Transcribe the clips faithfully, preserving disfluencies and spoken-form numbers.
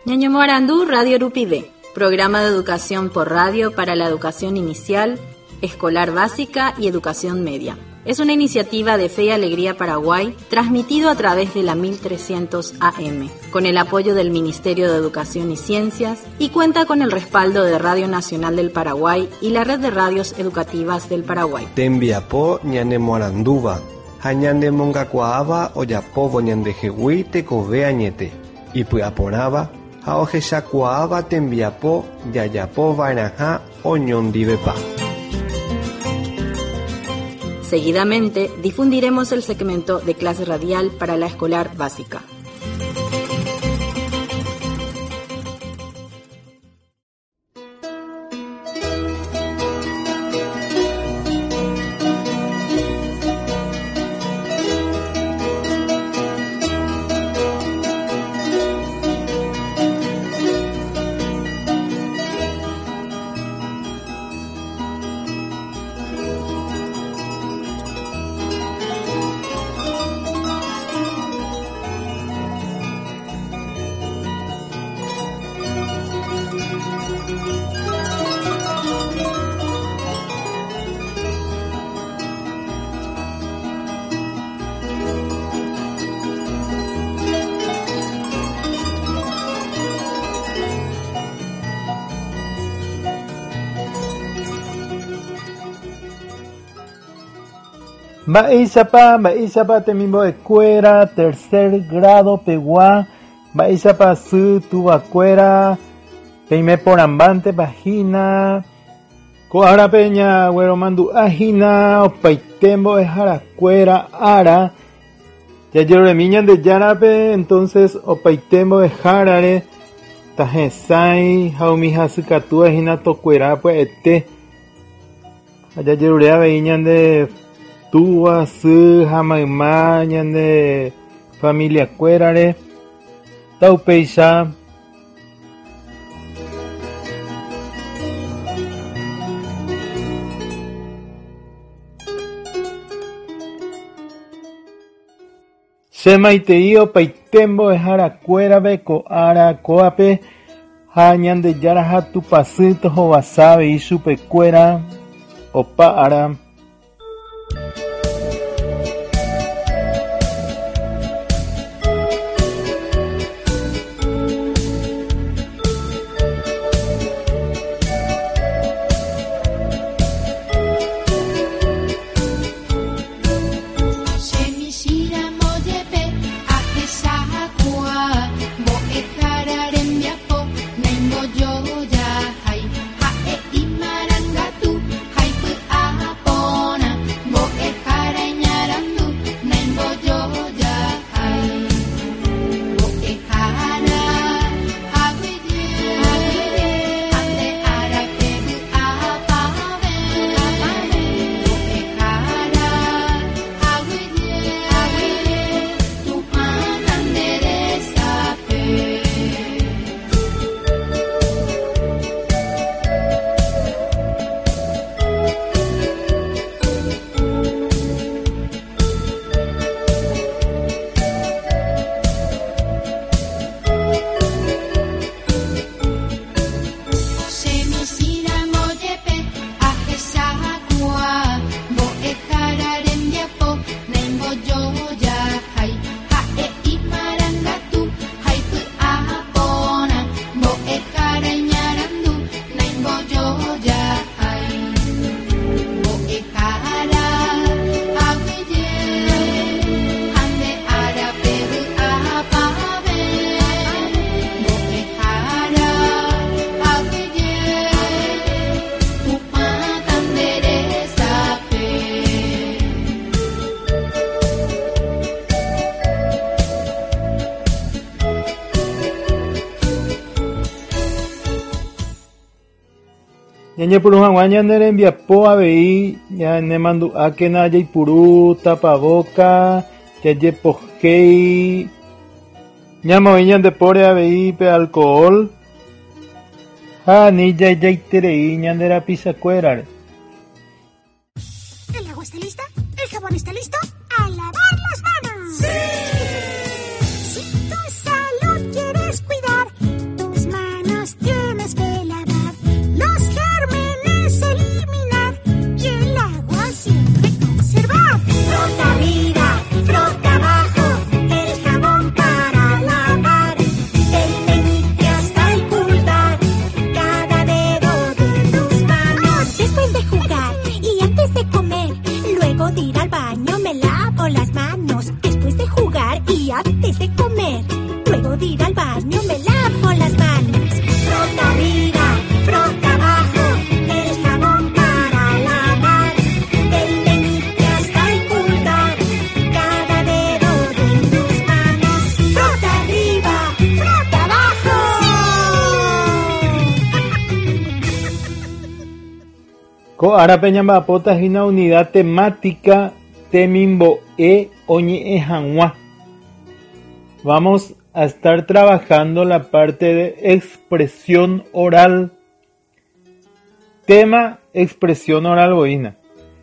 Ñaño Morandú, Radio Rupide, programa de educación por radio para la educación inicial, escolar básica y educación media. Es una iniciativa de Fe y Alegría Paraguay, transmitido a través de la mil trescientos A M, con el apoyo del Ministerio de Educación y Ciencias, y cuenta con el respaldo de Radio Nacional del Paraguay y la Red de Radios Educativas del Paraguay. Tembiapo ñane Moranduba, hañande mongacuaaba oyapobo ñande jehui tekove añete, y puaporaba, haojeshakuaaba tembiapo yayapo vainaja oñondivepa. Seguidamente, difundiremos el segmento de clase radial para la escolar básica. Mba'éichapa, mba'éichapa temimbo'ekuéra tercer grado pegua, mba'éichapa sy tuvakuéra peime porãmbánte pahína, ko'árape ñagueromandu'ahína opaite mbo'eharakuéra ára, jajeroremi Ñandejárape, entonces opaite mbo'ehárare tahesãi ha umi hasykatuahína tokuera pya'ete, ha jajerure avei ñande Tua, sy, ha mayma, ñande familia kuérare, taupeicha. Chemaitei opaite mbo'eharakuérape ko'ára kóape ha Ñandejára ha tupasy tohovasa avei chupekuéra opa ára. Ñañepuru hag̃ua ñane rembiapo avei ñanemandu'ákena jaipuru tapaboca jajepohéi ñamoĩ ñandepóre avei pe alcohol ha ni jaijaiterei ñande rapichakuérare. ¿El agua está lista? ¿El jabón está listo? ¡A lavar las manos! ¡Sí! Si tu salud quieres cuidar, manos después de jugar y antes de comer. Luego de ir al baño me lavo las manos. Frota arriba, frota abajo, el jabón para lavar. Del meñique hasta el pulgar, cada dedo de tus manos. Frota arriba, frota abajo. Ko arapeñamba pota es una unidad temática temimbo e oñe ejanwa. Vamos a estar trabajando la parte de expresión oral. Tema expresión oral boina.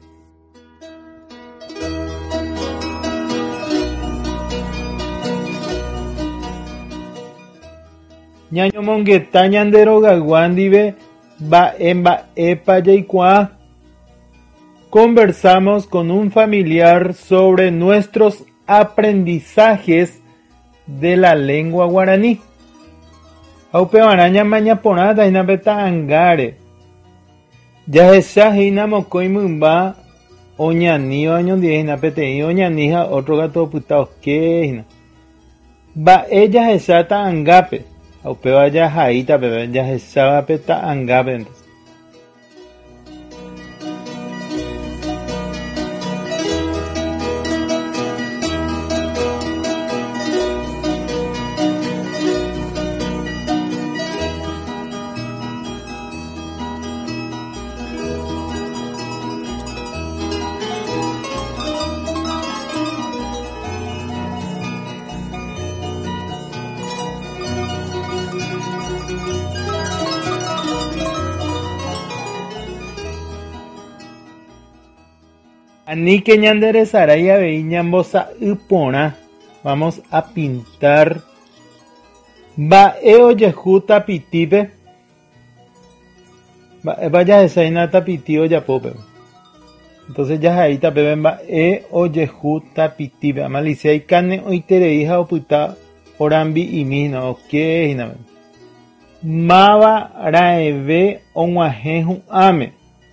Ñaño mongueta ñandero gaguandive va en va epa yaikua. Conversamos con un familiar sobre nuestros aprendizajes de la lengua guaraní. Aupe araña maña ponada ina beta angare. Ya esa hina mokoi mumba oñani año diez ina pete oñanija otro gato putao que hina. Ba ella esa ta angape. Aupe vaya jaita bebe ya esa peta angape entonces. Ani que ñandere saraya veíñambosa upona. Vamos a pintar. Va eo yejuta pitipe. Vaya esa ina tapitio ya pope. Entonces ya ahí tape va eo yejuta pitipe. Amalicia y carne oitere hija o puta orambi y mina. Ok, hina. Mava raeve onwajeju ame.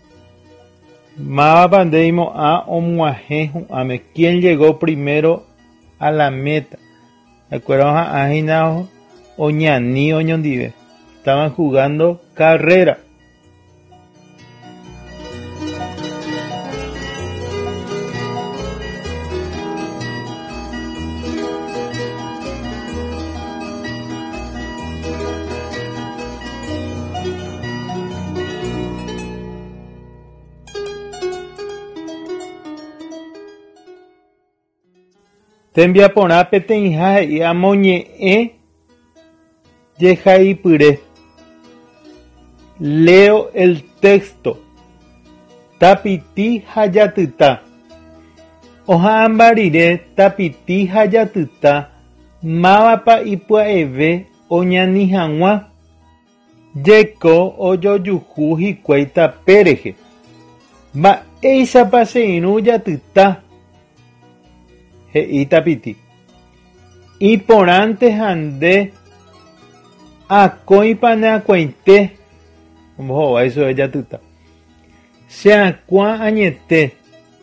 Mava pandeimo a omuajeju ame. ¿Quién llegó primero a la meta? Acuerdan a Ajina Oñani Oñondive. Estaban jugando carrera. Tembia pona petenja y amoñe e yejaipure. Leo el texto. Tapiti hayatita. Oja ambarire tapiti hayatita. Mavapa ipuaeve oñanijanwa. Yeko oyoyuju hikuaita pereje. Va eisa paseinu yatita. Heita piti. Y por antes andé a coipane a cuente. Como eso ella tuta. Se aqua añete.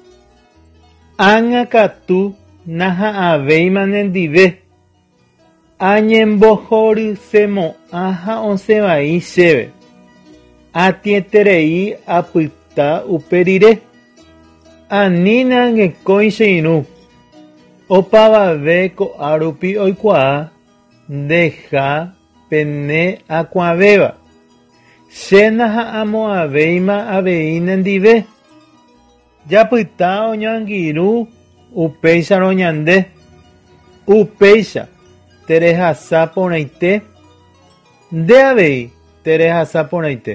Angakatu naha aveimanen dive. Añembojori semo aja once vai sebe. Atieterei aputa uperire. Anina ngekoiseinu. Opava veko arupi oikua deja pene aquaveva. Senaha amo aveima aveinen dive. Yapita oñangiru upeisa roñande. Upeisa terehasa poneite. De avei terehasa poneite.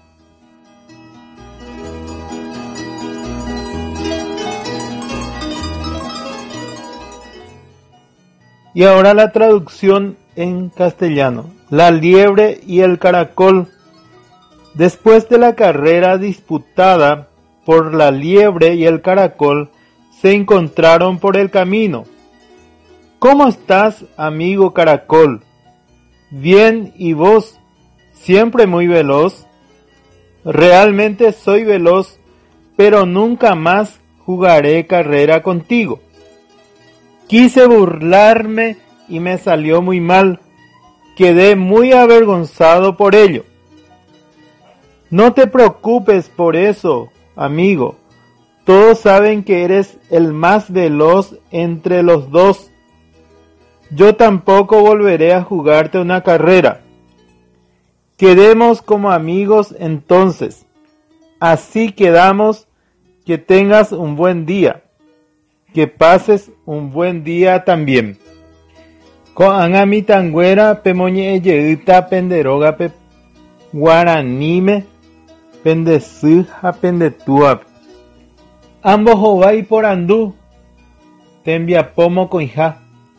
Y ahora la traducción en castellano. La liebre y el caracol. Después de la carrera disputada por la liebre y el caracol, se encontraron por el camino. ¿Cómo estás, amigo caracol? Bien, ¿y vos? ¿Siempre muy veloz? Realmente soy veloz, pero nunca más jugaré carrera contigo. Quise burlarme y me salió muy mal. Quedé muy avergonzado por ello. No te preocupes por eso, amigo. Todos saben que eres el más veloz entre los dos. Yo tampoco volveré a jugarte una carrera. Quedemos como amigos entonces. Así quedamos. Que tengas un buen día. Que pases un buen día también. Ko'ág̃a mitãnguéra pemoñe'ẽjeýta penderógape guaraníme pendesy ha pendetúvape. Ambohovái porandu tembiapo mokõiha.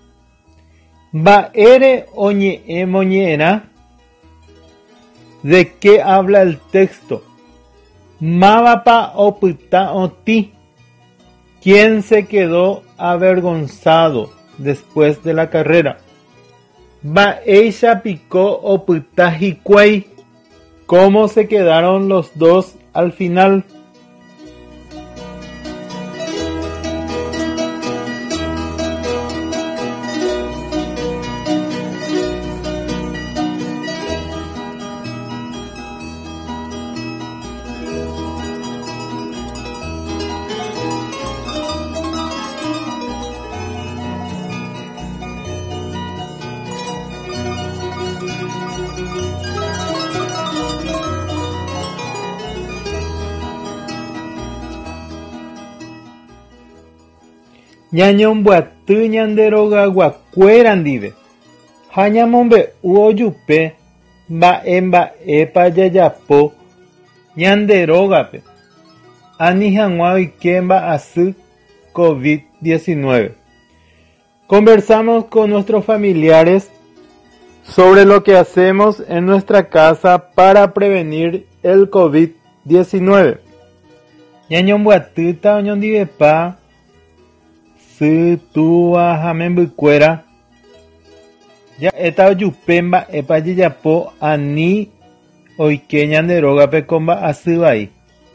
Mba'ére oñe'ẽmoñe'ẽrã. ¿De qué habla el texto? Mávapa opyta otĩ. ¿Quién se quedó avergonzado después de la carrera? Mba'éichapiko opyta hikuái. ¿Cómo se quedaron los dos al final? Ñañombyatý ñande rogayguakuéra ndive ha ñamombe'u ojupe mba'emba'épa jajapo ñande rógape ani hag̃ua oike mba'asy covid diecinueve. Conversamos con nuestros familiares sobre lo que hacemos en nuestra casa para prevenir el covid diecinueve. Ñañombyatýta oñondivepa sy túva ha membykuéra ja'éta ojupe mba'épa jejapo ani oike ñande rógape ko mba'asy vai.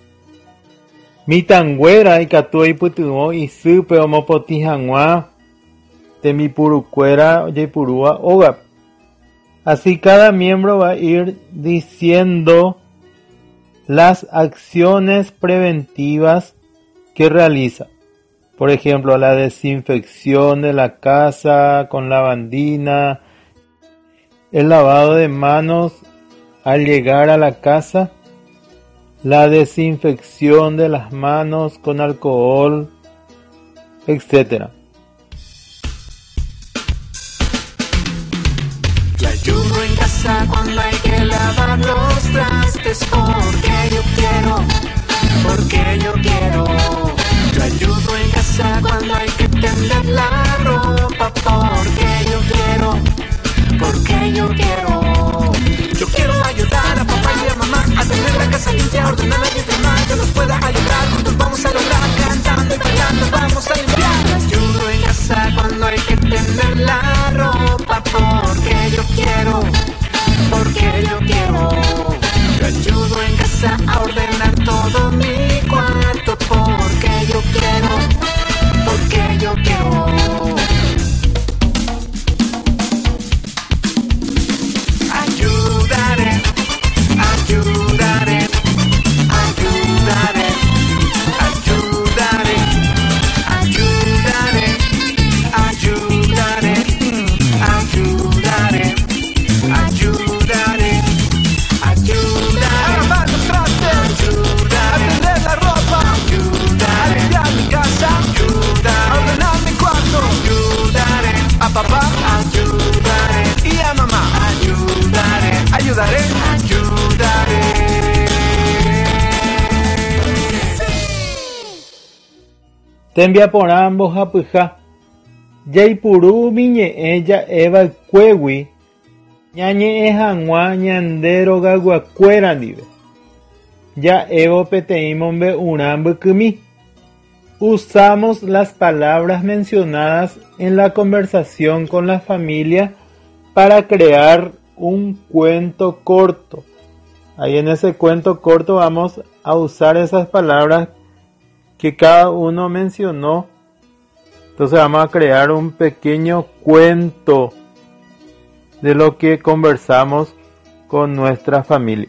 Mitãnguéra ikatu oipytyvõ isýpe omopotĩ hag̃ua tembipurukuéra ojeipurúva ógape. Así cada miembro va a ir diciendo las acciones preventivas que realiza. Por ejemplo, la desinfección de la casa con lavandina, el lavado de manos al llegar a la casa, la desinfección de las manos con alcohol, etcétera. Yo ayudo en casa cuando hay que lavar los trastes porque yo quiero, porque yo quiero. Yo ayudo en casa cuando hay que tender la ropa porque yo quiero, porque yo quiero. Yo quiero ayudar a papá y a mamá a tener la casa limpia, ordenada y demás. Yo los pueda ayudar, juntos vamos a lograr, cantando y bailando vamos a limpiar. Yo ayudo en casa cuando hay que tender la ropa porque yo quiero, porque yo quiero. Yo ayudo en casa a ordenar todo mi cuarto porque yo quiero, porque yo quiero. Ayudaré, ayudaré, ayudaré, ayudaré, ayudaré, ayudaré, ayudaré, ayudaré, ayudaré. A lavar los trastes, ayudaré, a tender la ropa, ayudaré, a limpiar mi casa, ayudaré, a ordenar mi cuarto, ayudaré, a papá, ayudaré, y a mamá, ayudaré, ayudaré, ayudaré. Tembiaporã mbohapyha jaipurúmi ñe'ẽ ja'eva'ekuégui ñañe'ẽ hag̃ua ñande rogayguakuéra ndive ja'évo peteĩ mombe'urã mbykymi. Usamos las palabras mencionadas en la conversación con la familia para crear un cuento corto. Ahí en ese cuento corto vamos a usar esas palabras que cada uno mencionó Entonces vamos a crear un pequeño cuento de lo que conversamos con nuestra familia.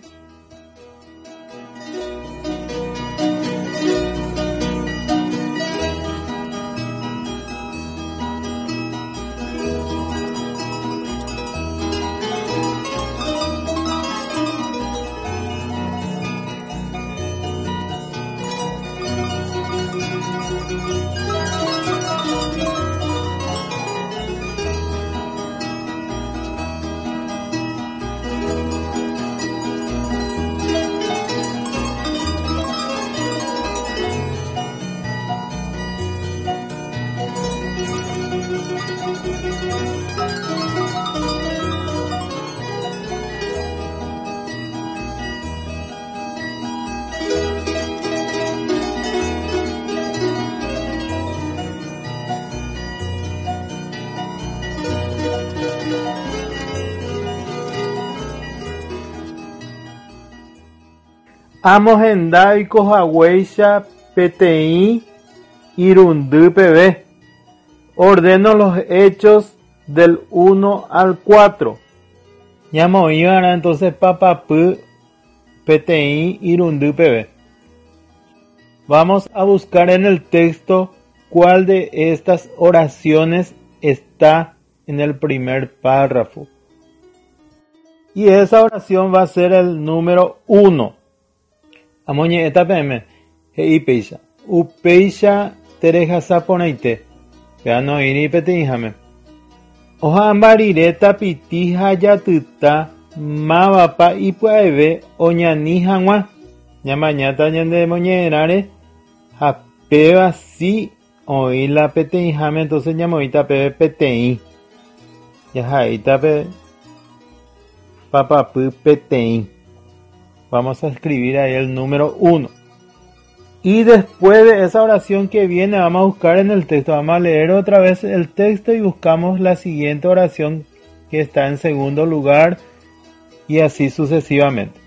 Amos endai kohaweisha pti irundu pb. Ordeno los hechos del uno al cuatro. Ñamo iba entonces papapu pti irundu pb. Vamos a buscar en el texto cuál de estas oraciones está en el primer párrafo. Y esa oración va a ser el número uno. Amoñe etapeme hei peisha upeisha terejasa poneite peano iri petijame oja ambarire tapiti hajatyta mávapa ipu'eve oñani hag̃ua ñamañáta ñande moñe'ẽrãre ha péva si oĩla peteĩháme, entonces ñamoĩta pépe peteĩ jahaíta pe papapy peteĩ. Vamos a escribir ahí el número uno. Y después de esa oración que viene, vamos a buscar en el texto. Vamos a leer otra vez el texto y buscamos la siguiente oración que está en segundo lugar y así sucesivamente.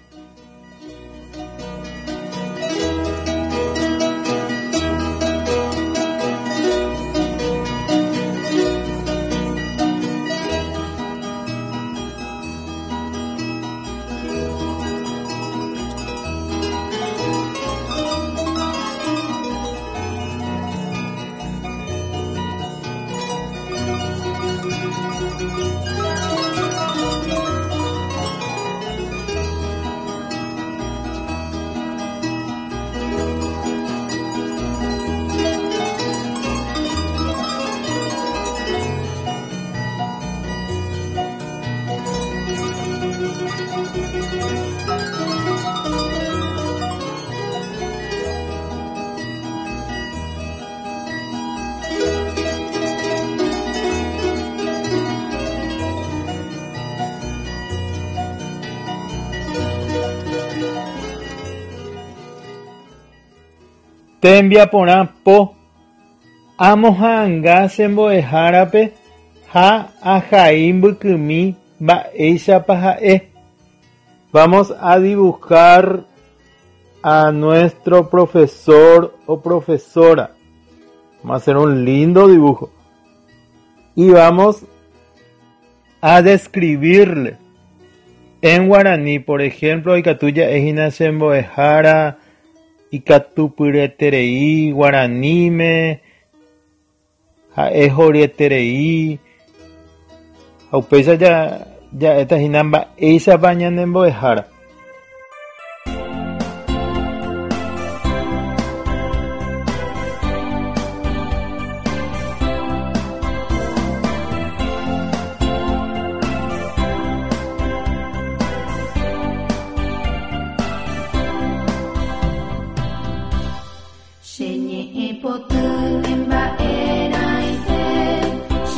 Tembiaporã po amo ha'anga chembo'ehárape ha ahai mbykymi mba'éichapa ha'e. Vamos a dibujar a nuestro profesor o profesora. Vamos a hacer un lindo dibujo. Y vamos a describirle en guaraní. Por ejemplo, ikatuya ejina chembo'ehára ikatupyreterei guaraníme ha'ehorieterei ha upéicha ja ja'étahína mba'éichapa ñanembo'ehára.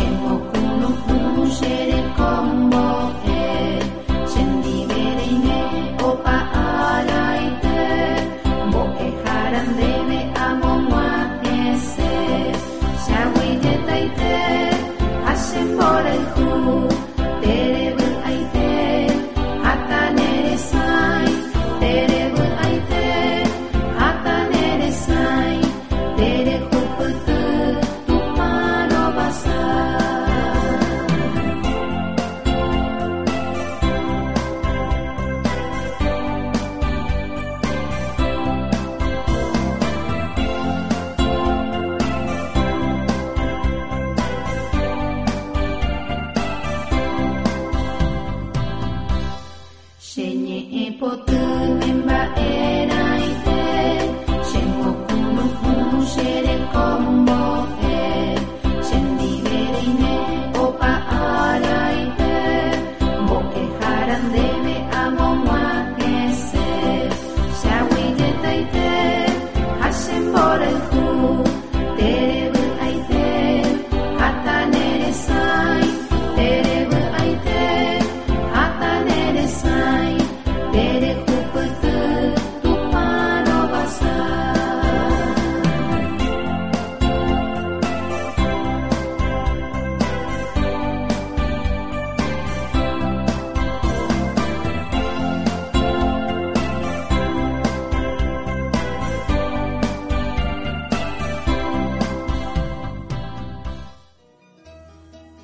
Combo, eh,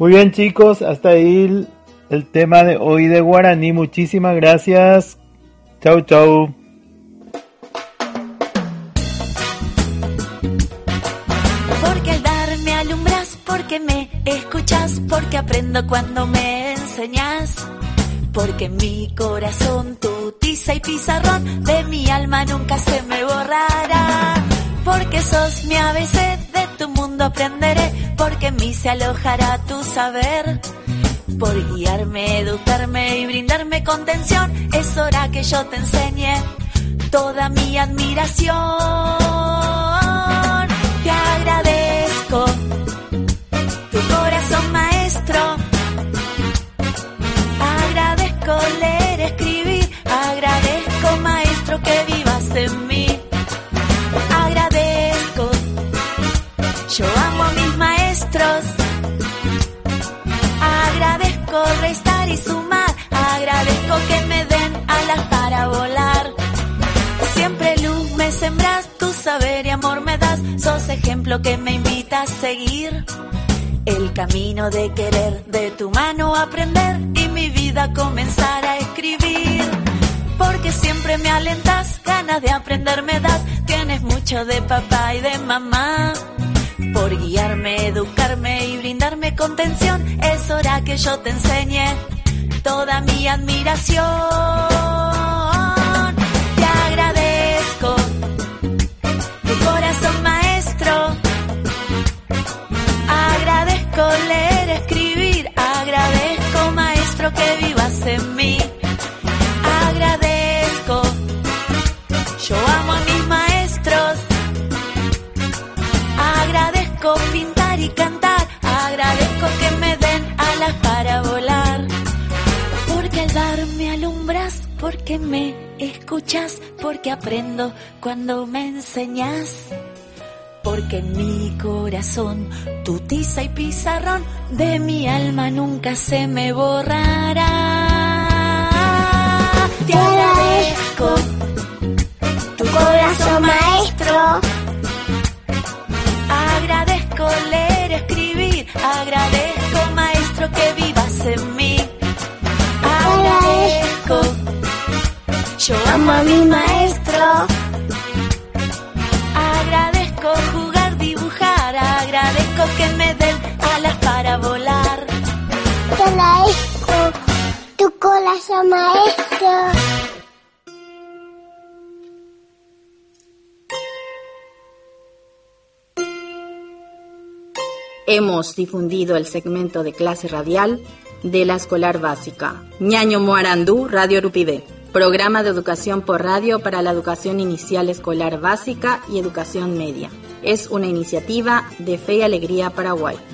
Muy bien, chicos, hasta ahí el, el tema de hoy de guaraní. Muchísimas gracias. Chau, chau. Porque al darme alumbras, porque me escuchas, porque aprendo cuando me enseñas. Porque mi corazón, tu tiza y pizarrón, de mi alma nunca se me borrará. Porque sos mi A B C, de tu mundo aprenderé, porque en mí se alojará tu saber. Por guiarme, educarme y brindarme contención, es hora que yo te enseñe toda mi admiración. Te agradezco tu corazón maestro, agradezco leer, escribir, agradezco maestro que vivas en mí. Agradezco, yo amo a mis maestros. Agradezco restar y sumar, agradezco que me den alas para volar. Siempre luz me sembras, tu saber y amor me das, sos ejemplo que me invita a seguir. El camino de querer de tu mano aprender y mi vida comenzar a escribir. Porque siempre me alentas, ganas de aprender me das, tienes mucho de papá y de mamá. Por guiarme, educarme y brindarme contención, es hora que yo te enseñe toda mi admiración. Te agradezco tu corazón maestro, agradezco leer, escribir, agradezco maestro que vivas en mí. Agradezco, yo amo a mis maestros. Agradezco pintar y cantar, agradezco que me den alas para volar. Porque al darme alumbras, porque me escuchas, porque aprendo cuando me enseñas. Porque en mi corazón, tu tiza y pizarrón, de mi alma nunca se me borrará. Te agradezco tu corazón maestro, agradezco leer, escribir, agradezco maestro que vivas en mí. Agradezco, yo amo a mi maestro. Agradezco jugar, dibujar, agradezco que me den alas para volar. Te agradezco tu corazón maestro. Hemos difundido el segmento de clase radial de la escolar básica Ñaño Moarandú, Radio Urupide, programa de educación por radio para la educación inicial escolar básica y educación media. Es una iniciativa de Fe y Alegría Paraguay.